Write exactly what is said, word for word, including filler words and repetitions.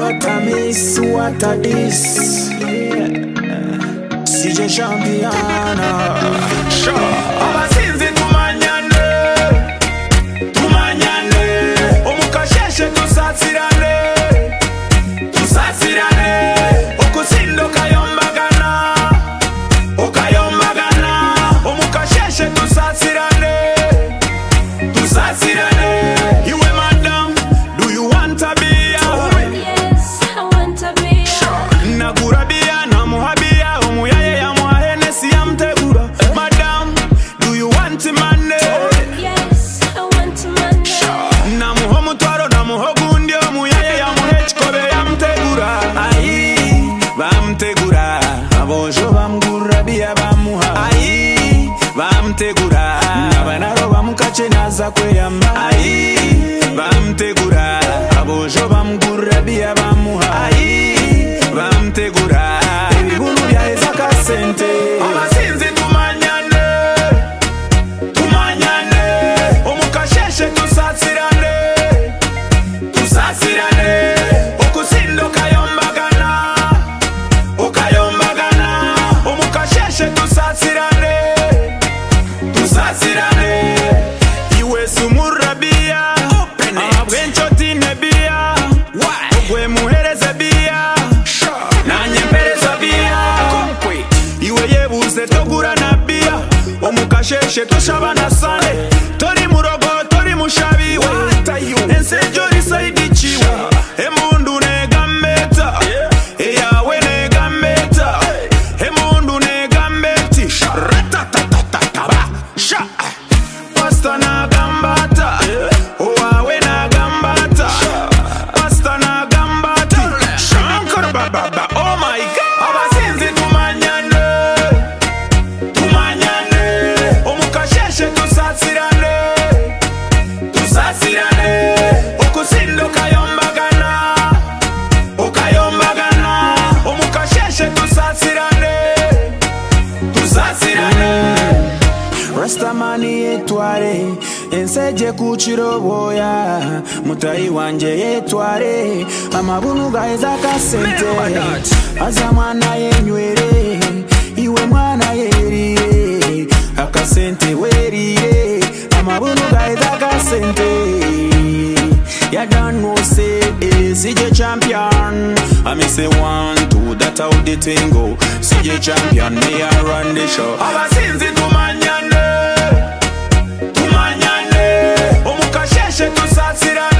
What a miss, what a diss. C J Champion. Sure. Abasinzi tumanyane, tumanyane. Omukasheshe tusatsirane, tusatsirane. Okusindo kayombagana, okayombagana. Omukasheshe tusatsirane, tusatsirane. You a madam, do you want a beer? Yes, I want a beer. Sure. Nagura beer, namuhabia, omuyaye ya muahenesi ya mtegura. Madam, do you want money? Yes, I want money. Sure. Namuhomu twaro, namuhogundio, omuyaye ya muhechkobe ya mtegura. Ayi, bamtegura. Abojo bamgura biya bamuha. Ayi, bamtegura. Nabanaro bamukache naza kweyamba. Ayi, bamtegura. Abojo bamgura biya bamuha. Ayi, bamtegura. Ebibunu bya ezaka sente. Abasinzi tumanyane, tumanyane. Omukasheshe tusatsirane, tusatsirane. Okusindo kayombagana, okayombagana. Omukasheshe tusatsirane, tusatsirane. Iwe sumurabia, abwenchoti nebia. Ogwe muhereze bia, nanye mpereza bia. Iwe yebuze togura na bia. Omukasheshe toshaba na sane. Tori murogo, tori mushabiwe. Ensejo risaidi chiwe. Emundu negambeta, eyawe negambeta. Emundu negambeti, ratatatataba. Sha, pasta nagambata, owawe nagambata. Pasta nagambati, shankar bababa. Oh my God. Abasinzi tumanyane, tumanyane. Omukasheshe tusatsirane, tusatsirane. Okusindo kayombagana, okayombagana. Omukasheshe tusatsirane, tusatsirane. Rastamani yetware, enseje kuchiroboya. Mutai wanje yetware, amabunu gaeza kasente. Aza mwana yenywere, iwe mwana yerire. Akasente werire, amabunu gaeza kasente. Ya don't know say eh, C J Champion. I me say one, two, that how the thing go. C J Champion, me I run the show. Abasinzi tumanyane, tumanyane. Omukasheshe tusatsirane.